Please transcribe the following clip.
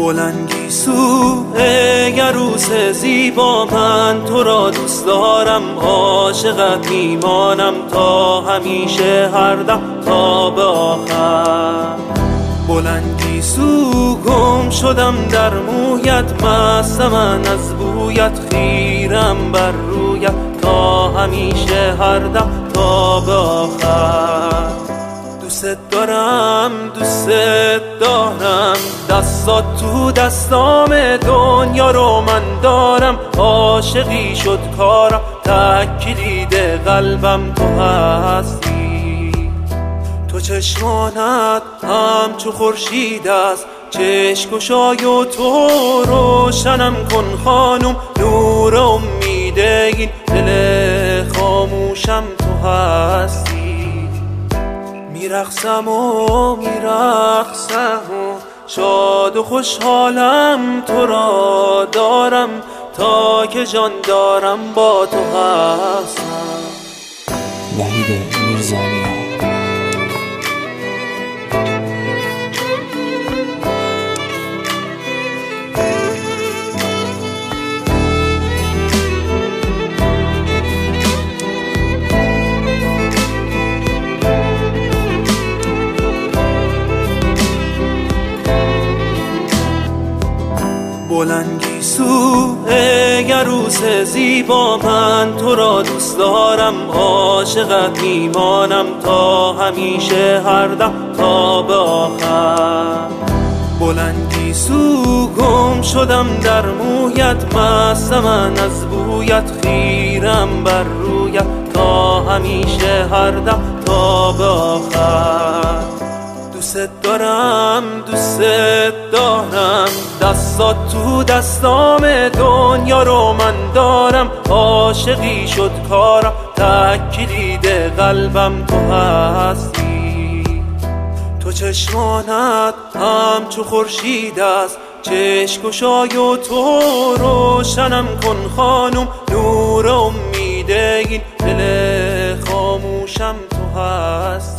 بلندی سو ای عروس زیبا، من تو را دوست دارم، عاشقت میمانم تا همیشه، هر دم تا به آخر. بلندی سو گم شدم در مویت، مست من از بویت، خیرم بر رویت تا همیشه، هر دم تا به آخر. دوست دارم دوست دارم، دستات تو دستام، دنیا رو من دارم، عاشقی شد کارم، تک کلید قلبم تو هستی. تو چشمانت همچو خورشید است، چشم گشای و تو روشنم کن خانم، نور امید این دل خاموشم تو هستی. میرقصم و میرقصم و شاد و خوشحالم، تو را دارم تا که جان دارم با تو هستم. وحید میرزانی. بلندی سو ای عروس زیبا، من تو را دوست دارم، عاشقت میمانم تا همیشه، هر دم تا به آخر. بلندی سو گم شدم در مویت، مست من از بویت، خیرم بر رویت تا همیشه، هر دم تا به آخر. دوست دارم دوست دارم، دستات تو دستام، دنیا رو من دارم، عاشقی شد کارم، تک کلید قلبم تو هستی. تو چشمانت همچو خورشید است، چشم گشای و تو روشنم کن خانم، نور امید این دل خاموشم تو هستی.